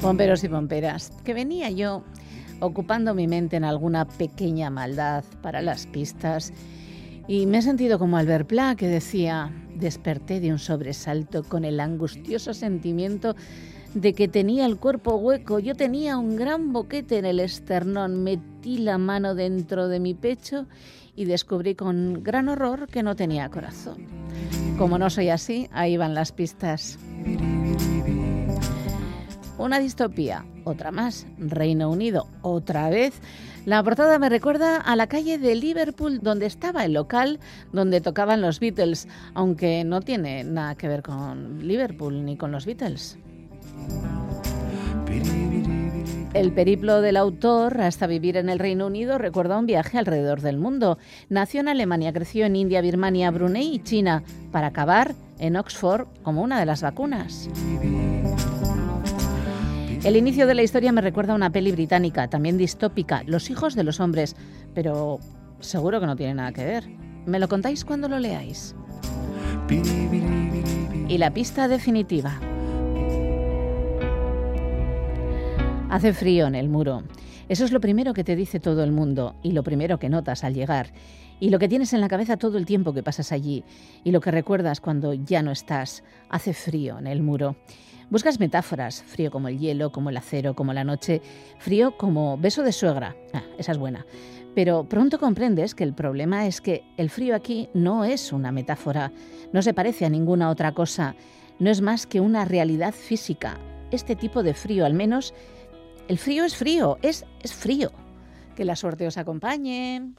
Pomperos y pomperas, que venía yo ocupando mi mente en alguna pequeña maldad para las pistas y me he sentido como Albert Pla, que decía: desperté de un sobresalto con el angustioso sentimiento de que tenía el cuerpo hueco. Yo tenía un gran boquete en el esternón, metí la mano dentro de mi pecho y descubrí con gran horror que no tenía corazón. Como no soy así, ahí van las pistas. Una distopía, otra más. Reino Unido, otra vez. La portada me recuerda a la calle de Liverpool, donde estaba el local donde tocaban los Beatles, aunque no tiene nada que ver con Liverpool ni con los Beatles. El periplo del autor hasta vivir en el Reino Unido recuerda un viaje alrededor del mundo. Nació en Alemania, creció en India, Birmania, Brunei y China, para acabar en Oxford como una de las vacunas. El inicio de la historia me recuerda a una peli británica, también distópica, Los hijos de los hombres, pero seguro que no tiene nada que ver. ¿Me lo contáis cuando lo leáis? Y la pista definitiva. Hace frío en el muro. Eso es lo primero que te dice todo el mundo y lo primero que notas al llegar y lo que tienes en la cabeza todo el tiempo que pasas allí y lo que recuerdas cuando ya no estás. Hace frío en el muro. Buscas metáforas: frío como el hielo, como el acero, como la noche, frío como beso de suegra. Esa es buena. Pero pronto comprendes que el problema es que el frío aquí no es una metáfora, no se parece a ninguna otra cosa, no es más que una realidad física. Este tipo de frío, al menos, el frío es frío, es frío. Que la suerte os acompañe.